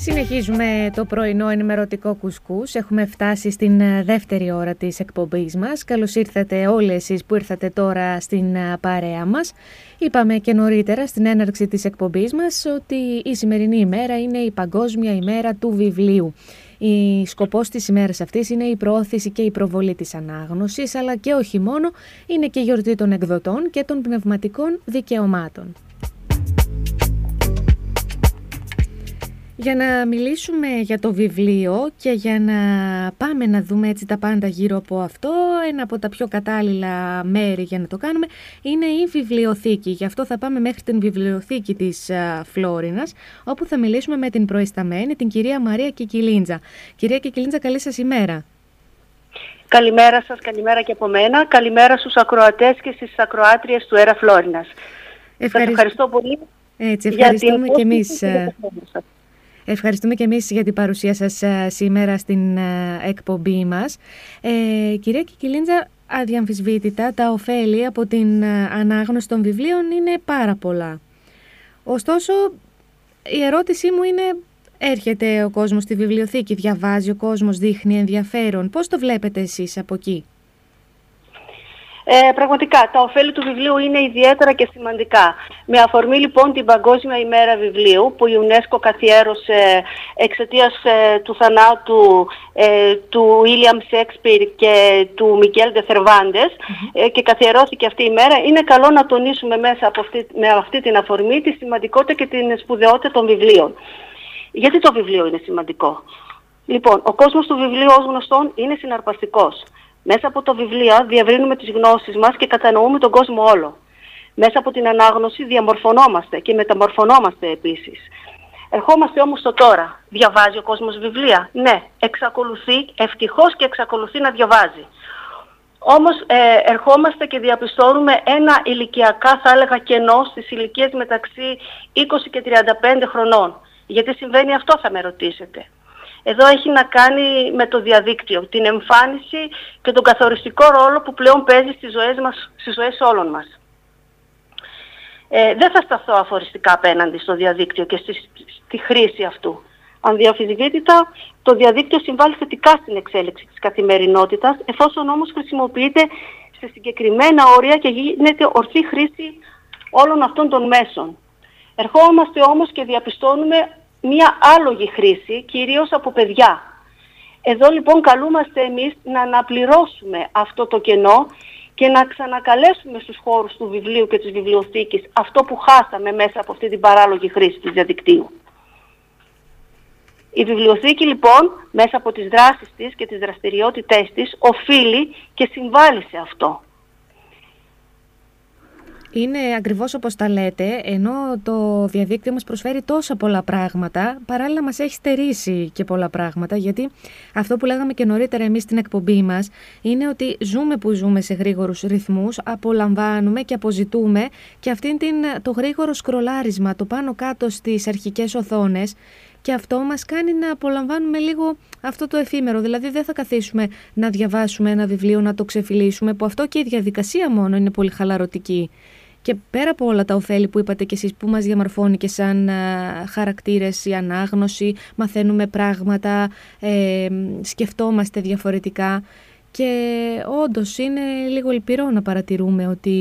Συνεχίζουμε το πρωινό ενημερωτικό κουσκούς. Έχουμε φτάσει στην δεύτερη ώρα της εκπομπής μας. Καλώς ήρθατε όλοι εσείς που ήρθατε τώρα στην παρέα μας. Είπαμε και νωρίτερα στην έναρξη της εκπομπής μας ότι η σημερινή ημέρα είναι η Παγκόσμια ημέρα του βιβλίου. Η σκοπός της ημέρας αυτής είναι η προώθηση και η προβολή της ανάγνωσης, αλλά και όχι μόνο, είναι και η γιορτή των εκδοτών και των πνευματικών δικαιωμάτων. Για να μιλήσουμε για το βιβλίο και για να πάμε να δούμε έτσι τα πάντα γύρω από αυτό, ένα από τα πιο κατάλληλα μέρη για να το κάνουμε είναι η βιβλιοθήκη. Γι' αυτό θα πάμε μέχρι την βιβλιοθήκη της Φλόρινας, όπου θα μιλήσουμε με την προϊσταμένη, την κυρία Μαρία Κικιλίντζα. Κυρία Κικιλίντζα, καλή σας ημέρα. Καλημέρα σας, καλημέρα και από μένα. Καλημέρα στους ακροατές και στις ακροάτριες του Έρα Φλόρινας. Σας ευχαριστώ πολύ. Έτσι, ευχαριστούμε και εμείς. Ευχαριστούμε και εμείς για την παρουσία σας σήμερα στην εκπομπή μας. Κυρία Κικιλίντζα, αδιαμφισβήτητα τα ωφέλη από την ανάγνωση των βιβλίων είναι πάρα πολλά. Ωστόσο, η ερώτησή μου είναι, έρχεται ο κόσμος στη βιβλιοθήκη, διαβάζει ο κόσμος, δείχνει ενδιαφέρον. Πώς το βλέπετε εσείς από εκεί? Πραγματικά, τα ωφέλη του βιβλίου είναι ιδιαίτερα και σημαντικά. Με αφορμή λοιπόν την Παγκόσμια ημέρα βιβλίου που η UNESCO καθιέρωσε εξαιτίας του θανάτου του Βίλιαμ Σέξπιρ και του Μικέλ ντε Θερβάντες και καθιερώθηκε αυτή η μέρα, είναι καλό να τονίσουμε μέσα με αυτή την αφορμή τη σημαντικότητα και την σπουδαιότητα των βιβλίων. Γιατί το βιβλίο είναι σημαντικό? Λοιπόν, ο κόσμος του βιβλίου ως γνωστόν είναι συναρπαστικός. Μέσα από τα βιβλία διευρύνουμε τις γνώσεις μας και κατανοούμε τον κόσμο όλο. Μέσα από την ανάγνωση διαμορφωνόμαστε και μεταμορφωνόμαστε επίσης. Ερχόμαστε όμως στο τώρα. Διαβάζει ο κόσμος βιβλία? Ναι, εξακολουθεί, ευτυχώς και εξακολουθεί να διαβάζει. Όμως ερχόμαστε και διαπιστώνουμε ένα ηλικιακά, θα έλεγα, κενό στις ηλικίες μεταξύ 20 και 35 χρονών. Γιατί συμβαίνει αυτό, θα με ρωτήσετε. Εδώ έχει να κάνει με το διαδίκτυο, την εμφάνιση και τον καθοριστικό ρόλο που πλέον παίζει στις ζωές όλων μας. Δεν θα σταθώ αφοριστικά απέναντι στο διαδίκτυο και στη χρήση αυτού. Ανδιαμφισβήτητα, το διαδίκτυο συμβάλλει θετικά στην εξέλιξη της καθημερινότητας, εφόσον όμως χρησιμοποιείται σε συγκεκριμένα όρια και γίνεται ορθή χρήση όλων αυτών των μέσων. Ερχόμαστε όμως και διαπιστώνουμε μία άλογη χρήση, κυρίως από παιδιά. Εδώ λοιπόν καλούμαστε εμείς να αναπληρώσουμε αυτό το κενό και να ξανακαλέσουμε στους χώρους του βιβλίου και της βιβλιοθήκης αυτό που χάσαμε μέσα από αυτή την παράλογη χρήση του διαδικτύου. Η βιβλιοθήκη λοιπόν μέσα από τις δράσεις της και τις δραστηριότητές της οφείλει και συμβάλλει σε αυτό. Είναι ακριβώς όπως τα λέτε, ενώ το διαδίκτυο μας προσφέρει τόσα πολλά πράγματα, παράλληλα μας έχει στερήσει και πολλά πράγματα, γιατί αυτό που λέγαμε και νωρίτερα εμείς στην εκπομπή μας είναι ότι ζούμε σε γρήγορους ρυθμούς, απολαμβάνουμε και αποζητούμε και αυτήν το γρήγορο σκρολάρισμα, το πάνω κάτω στις αρχικές οθόνες, και αυτό μας κάνει να απολαμβάνουμε λίγο αυτό το εφήμερο. Δηλαδή δεν θα καθίσουμε να διαβάσουμε ένα βιβλίο, να το ξεφυλίσουμε, που αυτό και η διαδικασία μόνο είναι πολύ χαλαρωτική. Και πέρα από όλα τα ωφέλη που είπατε κι εσείς, που μας διαμορφώνει και σαν χαρακτήρες η ανάγνωση, μαθαίνουμε πράγματα, σκεφτόμαστε διαφορετικά, και όντως είναι λίγο λυπηρό να παρατηρούμε ότι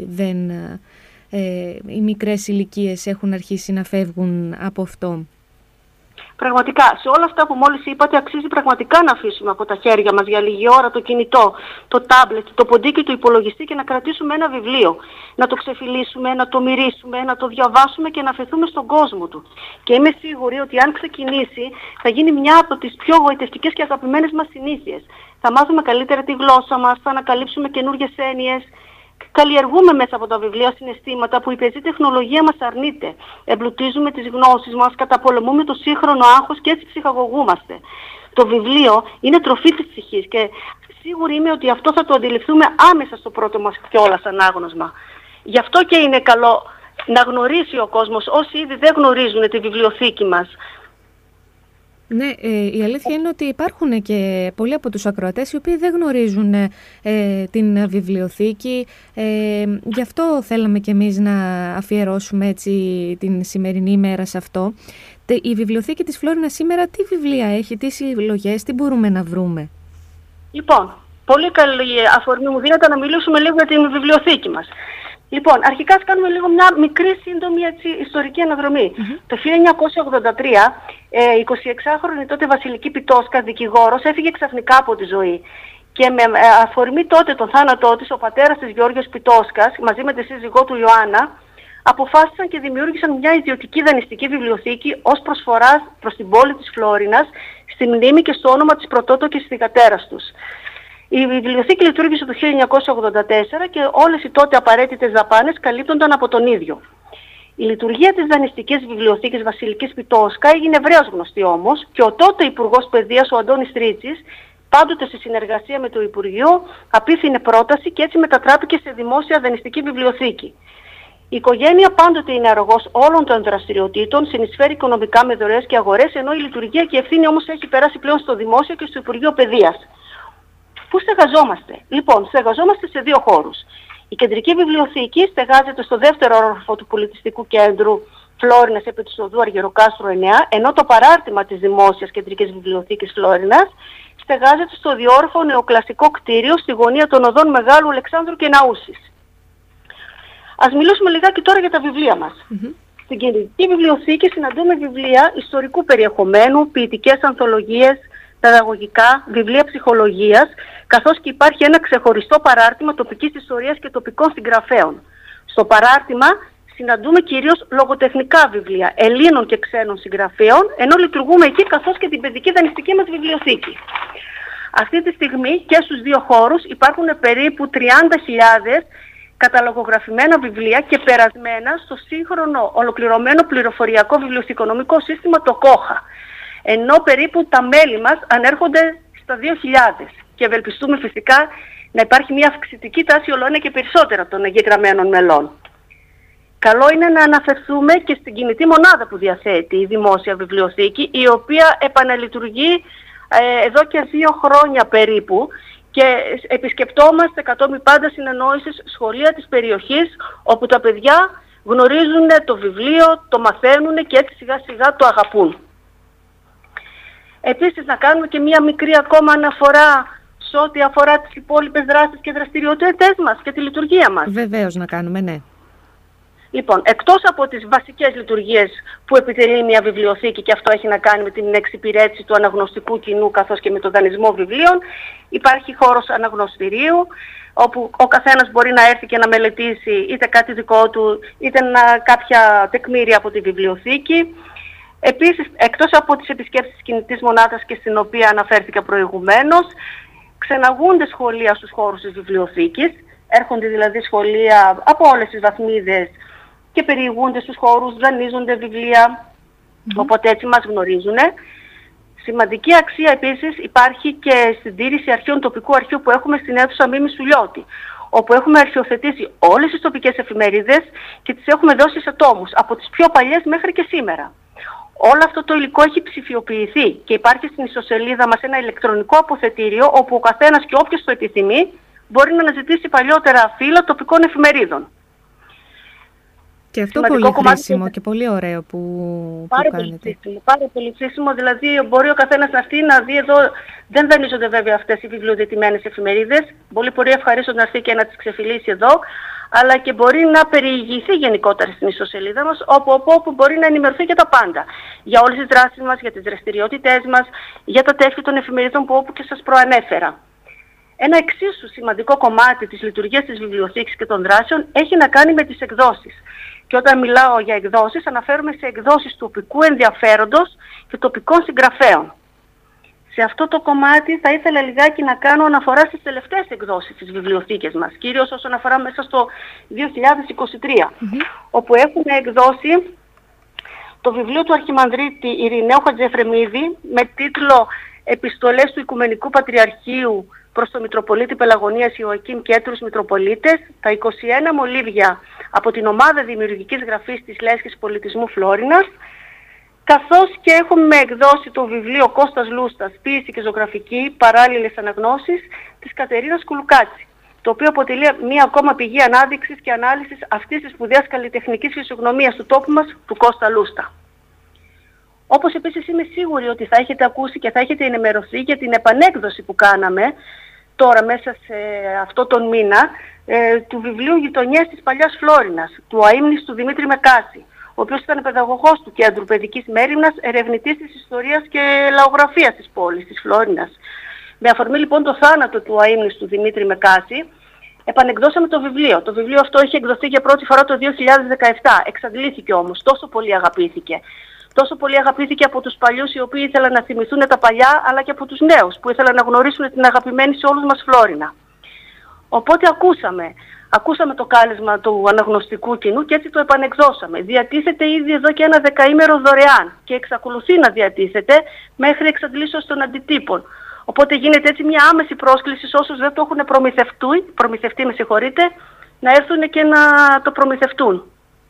οι μικρές ηλικίες έχουν αρχίσει να φεύγουν από αυτό. Πραγματικά, σε όλα αυτά που μόλις είπατε, αξίζει πραγματικά να αφήσουμε από τα χέρια μας για λίγη ώρα το κινητό, το τάμπλετ, το ποντίκι του υπολογιστή και να κρατήσουμε ένα βιβλίο. Να το ξεφυλίσουμε, να το μυρίσουμε, να το διαβάσουμε και να αφαιθούμε στον κόσμο του. Και είμαι σίγουρη ότι αν ξεκινήσει θα γίνει μια από τις πιο γοητευτικές και αγαπημένες μας συνήθειες. Θα μάθουμε καλύτερα τη γλώσσα μας, θα ανακαλύψουμε καινούργιες έννοιες. Καλλιεργούμε μέσα από τα βιβλία συναισθήματα που η πεζή τεχνολογία μας αρνείται. Εμπλουτίζουμε τις γνώσεις μας, καταπολεμούμε το σύγχρονο άγχος και έτσι ψυχαγωγούμαστε. Το βιβλίο είναι τροφή της ψυχής και σίγουρη είμαι ότι αυτό θα το αντιληφθούμε άμεσα στο πρώτο μας κιόλας ανάγνωσμα. Γι' αυτό και είναι καλό να γνωρίσει ο κόσμος, όσοι ήδη δεν γνωρίζουν τη βιβλιοθήκη μας, Ναι, η αλήθεια είναι ότι υπάρχουν και πολλοί από τους ακροατές οι οποίοι δεν γνωρίζουν την βιβλιοθήκη. Γι' αυτό θέλαμε κι εμείς να αφιερώσουμε έτσι την σημερινή ημέρα σε αυτό. Η βιβλιοθήκη της Φλόρινας σήμερα τι βιβλία έχει, τι συλλογές, τι μπορούμε να βρούμε? Λοιπόν, πολύ καλή αφορμή μου δίνεται να μιλήσουμε λίγο για την βιβλιοθήκη μας. Λοιπόν, αρχικά ας κάνουμε λίγο μια μικρή σύντομη ιστορική αναδρομή. Το 1983, 26χρονη τότε Βασιλική Πιτόσκα, δικηγόρος, έφυγε ξαφνικά από τη ζωή. Και με αφορμή τότε τον θάνατό της, ο πατέρας της Γιώργος Πιτόσκας, μαζί με τη σύζυγό του Ιωάννα, αποφάσισαν και δημιούργησαν μια ιδιωτική δανειστική βιβλιοθήκη ως προσφορά προς την πόλη της Φλόρινας, στη μνήμη και στο όνομα της πρωτότοκης θυγατέρας τους. Η βιβλιοθήκη λειτουργήσε το 1984 και όλες οι τότε απαραίτητες δαπάνες καλύπτονταν από τον ίδιο. Η λειτουργία της δανειστικής βιβλιοθήκης Βασιλικής Πιτόσκα έγινε ευρέως γνωστή όμως και ο τότε Υπουργός Παιδείας, ο Αντώνης Τρίτσης, πάντοτε σε συνεργασία με το Υπουργείο, απίθυνε πρόταση και έτσι μετατράπηκε σε δημόσια δανειστική βιβλιοθήκη. Η οικογένεια πάντοτε είναι αρρωγός όλων των δραστηριοτήτων, συνεισφέρει οικονομικά με δωρεές και αγορές, ενώ η λειτουργία και η ευθύνη όμως έχει περάσει πλέον στο δημόσιο και στο Υπουργείο Παιδείας. Πού στεγαζόμαστε? Λοιπόν, στεγαζόμαστε σε δύο χώρους. Η κεντρική βιβλιοθήκη στεγάζεται στο δεύτερο όροφο του πολιτιστικού κέντρου Φλόρινας επί του οδού Αργυροκάστρου 9, ενώ το παράρτημα της δημόσιας κεντρικής βιβλιοθήκης Φλόρινας στεγάζεται στο διόροφο νεοκλασικό κτίριο στη γωνία των οδών Μεγάλου Αλεξάνδρου και Ναούσης. Ας μιλήσουμε λιγάκι τώρα για τα βιβλία μας. Στην κεντρική βιβλιοθήκη συναντούμε βιβλία ιστορικού περιεχομένου, ποιητικές ανθολογίες, παιδαγωγικά, βιβλία ψυχολογίας, καθώς και υπάρχει ένα ξεχωριστό παράρτημα τοπικής ιστορίας και τοπικών συγγραφέων. Στο παράρτημα συναντούμε κυρίως λογοτεχνικά βιβλία Ελλήνων και ξένων συγγραφέων, ενώ λειτουργούμε εκεί καθώς και την παιδική δανειστική μας βιβλιοθήκη. Αυτή τη στιγμή και στους δύο χώρους υπάρχουν περίπου 30.000 καταλογογραφημένα βιβλία και περασμένα στο σύγχρονο ολοκληρωμένο πληροφοριακό βιβλιοθηκονομικό σύστημα, το ΚΟΧΑ. Ενώ περίπου τα μέλη μας ανέρχονται στα 2.000 και ευελπιστούμε φυσικά να υπάρχει μια αυξητική τάση ολοένα και περισσότερα των εγγεγραμμένων μελών. Καλό είναι να αναφερθούμε και στην κινητή μονάδα που διαθέτει η δημόσια βιβλιοθήκη, η οποία επαναλειτουργεί εδώ και 2 χρόνια περίπου και επισκεπτόμαστε κατόπιν πάντα συνεννόησης σχολεία της περιοχής, όπου τα παιδιά γνωρίζουν το βιβλίο, το μαθαίνουν και έτσι σιγά σιγά το αγαπούν. Επίσης να κάνουμε και μία μικρή ακόμα αναφορά σε ό,τι αφορά τις υπόλοιπες δράσεις και δραστηριότητες μας και τη λειτουργία μας. Βεβαίως να κάνουμε, ναι. Λοιπόν, εκτός από τις βασικές λειτουργίες που επιτελεί μια βιβλιοθήκη, και αυτό έχει να κάνει με την εξυπηρέτηση του αναγνωστικού κοινού καθώς και με τον δανεισμό βιβλίων, υπάρχει χώρος αναγνωστηρίου, όπου ο καθένας μπορεί να έρθει και να μελετήσει είτε κάτι δικό του, είτε κάποια τεκμήρια από τη βιβλιοθήκη. Επίσης, εκτός από τις επισκέψεις της κινητής μονάδας και στην οποία αναφέρθηκα προηγουμένως, ξεναγούνται σχολεία στους χώρους της βιβλιοθήκης. Έρχονται δηλαδή σχολεία από όλες τις βαθμίδες και περιηγούνται στους χώρους, δανείζονται βιβλία, οπότε έτσι μας γνωρίζουν. Σημαντική αξία επίσης υπάρχει και στην τήρηση αρχείων τοπικού αρχείου που έχουμε στην αίθουσα Μίμη Σουλιώτη, όπου έχουμε αρχιοθετήσει όλες τις τοπικές εφημερίδες και τις έχουμε δώσει σε τόμους, από τις πιο παλιές μέχρι και σήμερα. Όλο αυτό το υλικό έχει ψηφιοποιηθεί και υπάρχει στην ιστοσελίδα μας ένα ηλεκτρονικό αποθετήριο, όπου ο καθένας και όποιος το επιθυμεί μπορεί να αναζητήσει παλιότερα φύλλα τοπικών εφημερίδων. Και αυτό σημαντικό πολύ χρήσιμο και πολύ ωραίο που κάνετε. Πάρα πολύ χρήσιμο, δηλαδή μπορεί ο καθένας να έρθει να δει εδώ, δεν δανείζονται βέβαια αυτές οι βιβλιοδετημένες εφημερίδες, μπορεί ευχαρίστως να έρθει και να τις ξεφυλίσει εδώ, αλλά και μπορεί να περιηγηθεί γενικότερα στην ιστοσελίδα μας, όπου μπορεί να ενημερωθεί για τα πάντα. Για όλες τις δράσεις μας, για τις δραστηριότητές μας, για τα τεύχη των εφημερίδων που όπου και σας προανέφερα. Ένα εξίσου σημαντικό κομμάτι της λειτουργίας της βιβλιοθήκης και των δράσεων έχει να κάνει με τις εκδόσεις. Και όταν μιλάω για εκδόσεις, αναφέρομαι σε εκδόσεις τοπικού ενδιαφέροντος και τοπικών συγγραφέων. Σε αυτό το κομμάτι θα ήθελα λιγάκι να κάνω αναφορά στις τελευταίες εκδόσεις της βιβλιοθήκης μας, κυρίως όσον αφορά μέσα στο 2023, όπου έχουμε εκδώσει το βιβλίο του Αρχιμανδρίτη Ειρηναίου Χατζηεφρεμίδη με τίτλο «Επιστολές του Οικουμενικού Πατριαρχείου προς τον Μητροπολίτη Πελαγωνίας Ιωακήμ και έτρους Μητροπολίτες, τα 21 μολύβια από την ομάδα δημιουργικής γραφής της Λέσχης Πολιτισμού Φλόρινας». καθώς και έχουμε εκδώσει το βιβλίο Κώστας Λούστας, Ποίηση και Ζωγραφική, παράλληλες αναγνώσεις, της Κατερίνας Κουλουκάτση, το οποίο αποτελεί μία ακόμα πηγή ανάδειξης και ανάλυσης αυτής της σπουδαίας καλλιτεχνικής φυσιογνωμίας του τόπου μας, του Κώστα Λούστα. Όπως επίσης είμαι σίγουρη ότι θα έχετε ακούσει και θα έχετε ενημερωθεί για την επανέκδοση που κάναμε τώρα μέσα σε αυτό τον μήνα του βιβλίου «Γειτονιές της Παλιάς Φλόρινας», του αείμνηστου Δημήτρη Μεκάση, ο οποίος ήταν παιδαγωγός του Κέντρου Παιδικής Μέριμνας, ερευνητής της ιστορίας και λαογραφίας της πόλης της Φλόρινας. Με αφορμή λοιπόν το θάνατο του αείμνηστου Δημήτρη Μεκάση, επανεκδώσαμε το βιβλίο. Το βιβλίο αυτό είχε εκδοθεί για πρώτη φορά το 2017. Εξαντλήθηκε όμως, τόσο πολύ αγαπήθηκε. Τόσο πολύ αγαπήθηκε από τους παλιούς οι οποίοι ήθελαν να θυμηθούν τα παλιά, αλλά και από τους νέους που ήθελαν να γνωρίσουν την αγαπημένη σε όλους μας Φλόρινα. Οπότε ακούσαμε το κάλεσμα του αναγνωστικού κοινού και έτσι το επανεκδώσαμε. Διατίθεται ήδη εδώ και ένα δεκαήμερο δωρεάν και εξακολουθεί να διατίθεται μέχρι εξαντλήσεως των αντιτύπων. Οπότε γίνεται έτσι μια άμεση πρόσκληση σε όσους δεν το έχουν προμηθευτεί, να έρθουν και να το προμηθευτούν.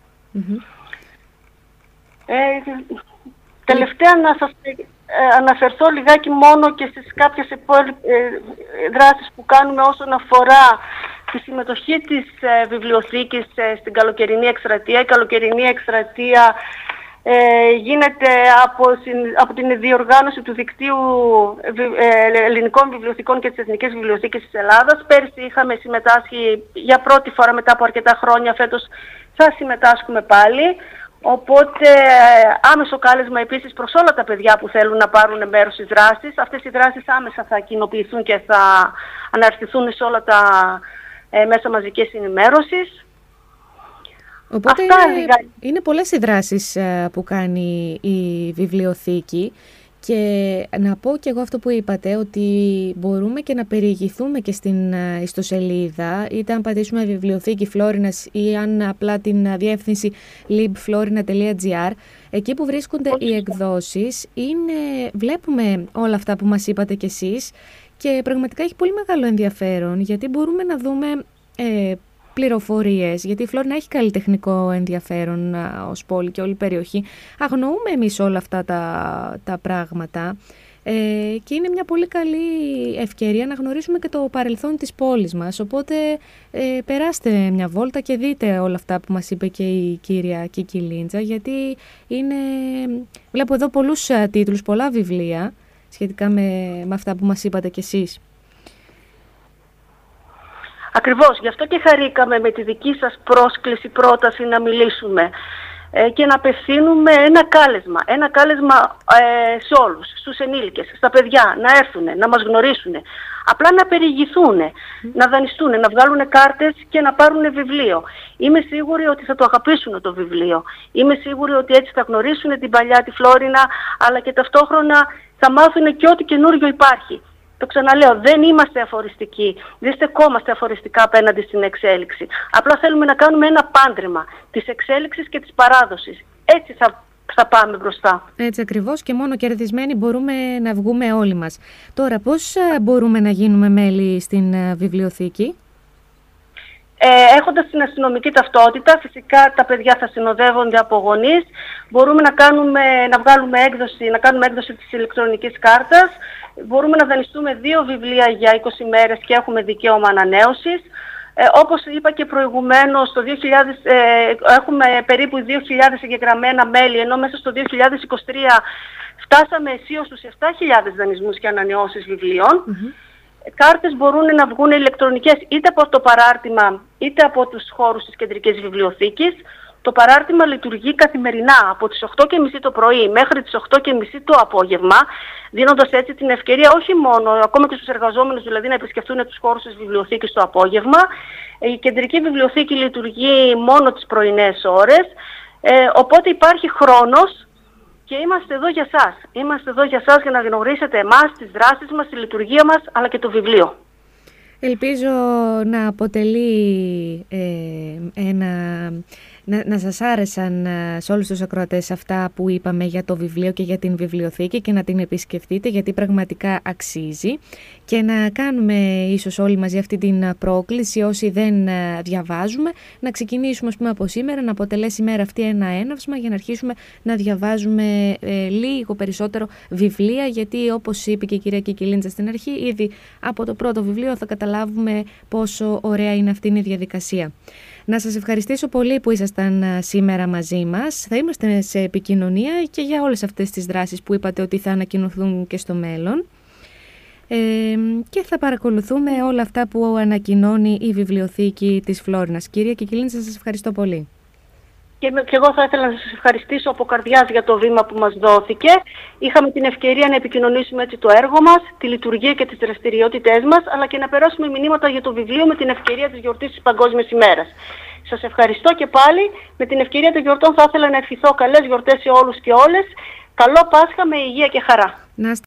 Τελευταία να σας αναφερθώ λιγάκι μόνο και στις κάποιες δράσεις που κάνουμε όσον αφορά τη συμμετοχή της βιβλιοθήκης στην καλοκαιρινή εκστρατεία. Η καλοκαιρινή εκστρατεία γίνεται από την διοργάνωση του Δικτύου Ελληνικών Βιβλιοθηκών και της Εθνικής Βιβλιοθήκης της Ελλάδας. Πέρσι είχαμε συμμετάσχει για πρώτη φορά μετά από αρκετά χρόνια, φέτος θα συμμετάσχουμε πάλι. Οπότε άμεσο κάλεσμα επίσης προς όλα τα παιδιά που θέλουν να πάρουν μέρος στις δράσεις. Αυτές οι δράσεις άμεσα θα κοινοποιηθούν και θα αναρτηθούν σε όλα τα μέσα μαζικής ενημέρωσης. Οπότε είναι πολλές οι δράσεις που κάνει η βιβλιοθήκη και να πω και εγώ αυτό που είπατε, ότι μπορούμε και να περιηγηθούμε και στην ιστοσελίδα, είτε αν πατήσουμε βιβλιοθήκη Φλόρινας ή αν απλά την διεύθυνση libflorina.gr, εκεί που βρίσκονται οι εκδόσεις, βλέπουμε όλα αυτά που μας είπατε κι εσείς και πραγματικά έχει πολύ μεγάλο ενδιαφέρον, γιατί μπορούμε να δούμε πληροφορίες, γιατί η Φλόρινα έχει καλλιτεχνικό ενδιαφέρον ως πόλη και όλη η περιοχή. Αγνοούμε εμείς όλα αυτά τα πράγματα και είναι μια πολύ καλή ευκαιρία να γνωρίσουμε και το παρελθόν της πόλης μας. Οπότε περάστε μια βόλτα και δείτε όλα αυτά που μας είπε και η κυρία Κίκη Λίντζα, γιατί βλέπω εδώ πολλούς τίτλους, πολλά βιβλία σχετικά με αυτά που μας είπατε κι εσείς. Ακριβώς, γι' αυτό και χαρήκαμε με τη δική σας πρόταση να μιλήσουμε και να απευθύνουμε ένα κάλεσμα σε όλους, στους ενήλικες, στα παιδιά, να έρθουν, να μας γνωρίσουν, απλά να περιηγηθούν, να δανειστούν, να βγάλουν κάρτες και να πάρουν βιβλίο. Είμαι σίγουρη ότι θα το αγαπήσουν το βιβλίο. Είμαι σίγουρη ότι έτσι θα γνωρίσουν την παλιά τη Φλόρινα, αλλά και ταυτόχρονα θα μάθουν και ό,τι καινούριο υπάρχει. Το ξαναλέω, δεν είμαστε αφοριστικοί, δεν στεκόμαστε αφοριστικά απέναντι στην εξέλιξη. Απλά θέλουμε να κάνουμε ένα πάντρεμα της εξέλιξης και της παράδοσης. Έτσι θα πάμε μπροστά. Έτσι ακριβώς, και μόνο κερδισμένοι μπορούμε να βγούμε όλοι μας. Τώρα, πώς μπορούμε να γίνουμε μέλη στην βιβλιοθήκη? Έχοντας την αστυνομική ταυτότητα, φυσικά τα παιδιά θα συνοδεύονται από γονείς. Μπορούμε να κάνουμε έκδοση της ηλεκτρονικής κάρτας. Μπορούμε να δανειστούμε 2 βιβλία για 20 μέρες και έχουμε δικαίωμα ανανέωσης. Όπως είπα και προηγουμένως, έχουμε περίπου 2.000 εγγεγραμμένα μέλη, ενώ μέσα στο 2023 φτάσαμε αισίως στους 7.000 δανεισμούς και ανανεώσεις βιβλίων. Κάρτες μπορούν να βγουν ηλεκτρονικές είτε από το παράρτημα είτε από τους χώρους της κεντρικής βιβλιοθήκης. Το παράρτημα λειτουργεί καθημερινά από τις 8.30 το πρωί μέχρι τις 8.30 το απόγευμα, δίνοντας έτσι την ευκαιρία όχι μόνο, ακόμα και στους εργαζόμενους δηλαδή, να επισκεφτούν τους χώρους της βιβλιοθήκης το απόγευμα. Η κεντρική βιβλιοθήκη λειτουργεί μόνο τις πρωινές ώρες, οπότε υπάρχει χρόνος και είμαστε εδώ για σας. Είμαστε εδώ για σας για να γνωρίσετε εμάς, τις δράσεις μας, τη λειτουργία μας, αλλά και το βιβλίο. Ελπίζω να αποτελεί ένα να σας άρεσαν σε όλους τους ακροατές αυτά που είπαμε για το βιβλίο και για την βιβλιοθήκη και να την επισκεφτείτε, γιατί πραγματικά αξίζει, και να κάνουμε ίσως όλοι μαζί αυτή την πρόκληση, όσοι δεν διαβάζουμε, να ξεκινήσουμε από σήμερα, να αποτελέσει η μέρα αυτή ένα έναυσμα για να αρχίσουμε να διαβάζουμε λίγο περισσότερο βιβλία, γιατί όπως είπε και η κυρία Κικιλίντσα στην αρχή, ήδη από το πρώτο βιβλίο θα καταλάβουμε πόσο ωραία είναι αυτή η διαδικασία. Να σας ευχαριστήσω πολύ που ήσασταν σήμερα μαζί μας. Θα είμαστε σε επικοινωνία και για όλες αυτές τις δράσεις που είπατε ότι θα ανακοινωθούν και στο μέλλον. Και θα παρακολουθούμε όλα αυτά που ανακοινώνει η βιβλιοθήκη της Φλόρινας. Κυρία Κικιλίντσα, σας ευχαριστώ πολύ. Και εγώ θα ήθελα να σας ευχαριστήσω από καρδιάς για το βήμα που μας δόθηκε. Είχαμε την ευκαιρία να επικοινωνήσουμε έτσι το έργο μας, τη λειτουργία και τις δραστηριότητές μας, αλλά και να περάσουμε μηνύματα για το βιβλίο με την ευκαιρία της γιορτής της Παγκόσμιας ημέρας. Σας ευχαριστώ και πάλι. Με την ευκαιρία των γιορτών θα ήθελα να ευχηθώ καλές γιορτές σε όλους και όλες. Καλό Πάσχα με υγεία και χαρά.